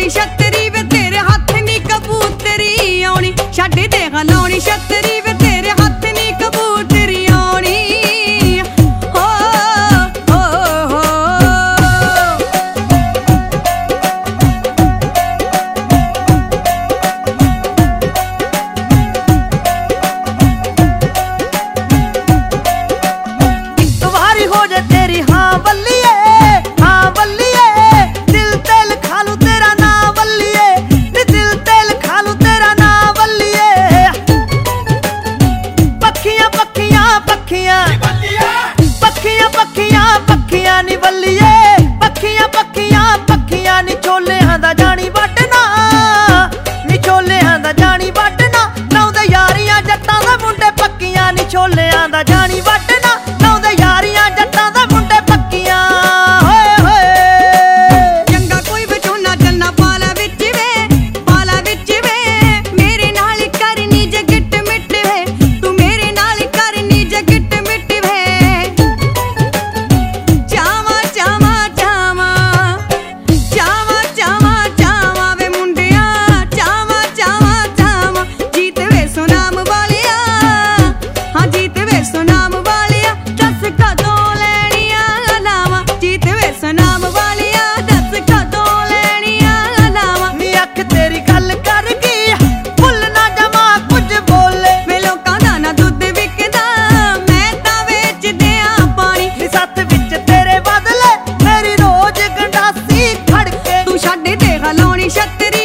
ਲਾਉਣੀ ਛਤਰੀ ਵੇ ਤੇਰੇ ਹੱਥ ਨੀ ਕਬੂਤਰੀ ਆਉਣੀ। ਛੱਡ ਦੇ ਲਾਉਣੀ ਛਤਰੀ ਵੇ ਤੇਰੇ ਹੱਥ ਨੀ ਕਬੂਤਰੀ ਆਉਣੀ। ਹੋ ਹੋ ਹੋ ਇੱਕ ਵਾਰੀ ਹੋ ਜੇ ਤੇਰੀ ਹਾਂ ਬੱਲੀਏ, ਹਾਂ ਬੱਲੀਏ, ਦਿਲ ਤੇ ਲਿਖਾ ਲੂ ਤੇਰਾ ਨਾਂ ਬੱਲੀਏ, ਨੀ ਦਿਲ ਤੇ ਲਿਖਾ ਲੂ ਤੇਰਾ ਨਾਂ ਬੱਲੀਏ। ਪੱਖੀਆਂ ਪੱਖੀਆਂ ਪੱਖੀਆਂ ਪੱਖੀਆਂ ਪੱਖੀਆਂ ਪੱਖੀਆਂ ਨੀ ਬੱਲੀਏ, ਪੱਖੀਆਂ ਪੱਖੀਆਂ ਪੱਖੀਆਂ ਨੀ ਛੋਲਿਆਂ ਦਾ ਜਾਣੀ ਵੱਢਣਾ, ਨੀ ਛੋਲਿਆਂ ਦਾ ਜਾਣੀ ਵੱਢਣਾ। ਲਾਉਂਦੇ ਯਾਰੀਆਂ ਜੱਟਾਂ ਦੇ ਮੁੰਡੇ ਪੱਕੀਆਂ ਨੀ ਛੋਲਿਆਂ ਦਾ ਜਾਣੀ ਵੱਢਣਾ, ਲਾਉਂਦੇ ਯਾਰੀਆਂ ਜੱਟਾਂ ਦੇ ਮੁੰਡੇ ਪੱਕੀਆਂ। ਹੋਏ ਹੋਏ ਚੰਗਾ ਕੋਈ ਬਚੋਨਾ ਚੰਨਾ ਪਾਲਾ ਵਿੱਚ ਵੇ, ਪਾਲਾ ਵਿੱਚ ਵੇ, ਮੇਰੇ ਨਾਲ ਕਰਨੀ ਜਗਟ ਮਿੱਟ ਵੇ, ਤੂੰ ਮੇਰੇ ਨਾਲ ਕਰਨੀ ਜਗਟ ਮਿੱਟ ਵੇ। ਚਾਵਾਂ ਚਾਵਾਂ ਚਾਵਾਂ ਚਾਵਾਂ ਚਾਵਾਂ ਚਾਵਾਂ ਵੇ ਮੁੰਡਿਆ, ਚਾਵਾਂ ਚਾਵਾਂ ਚਾਵਾਂ। ਜੀਤ ਵੇ ਸੁਨਾਮ ਵਾਲਿਆ, ਹਾਂ ਜੀਤ ਵੇ ਸੁਨਾਮ ਵਾਲਿਆ, ਦੱਸ ਕਦੋਂ ਲੈਣੀਆਂ ਲਾਵਾਂ। ਜੀਤ ਵੇ ਸੁਨਾਮ ਵਾਲਿਆ, ਦੱਸ ਕਦੋਂ ਲੈਣੀਆਂ ਲਾਵਾਂ। ਨੀ ਅੱਖ ਤੇਰੀ ਗੱਲ ਕਰ ਗਈ, ਭੁੱਲ ਨਾ ਜਾਵਾਂ ਕੁਝ ਬੋਲੇ। ਵੇ ਲੋਕਾਂ ਦਾ ਨਾ ਦੁੱਧ ਵਿਕਦਾ, ਮੈਂ ਤਾਂ ਵੇਚ ਦਿਆਂ ਪਾਣੀ। ਨੀ ਸੱਥ ਵਿੱਚ ਤੇਰੇ ਬਦਲੇ ਮੇਰੀ ਰੋਜ਼ ਗੰਡਾਸੀ ਖੜਕੇ। ਤੂੰ ਛੱਡ ਦੇ ਲਾਉਣੀ ਛਤਰੀ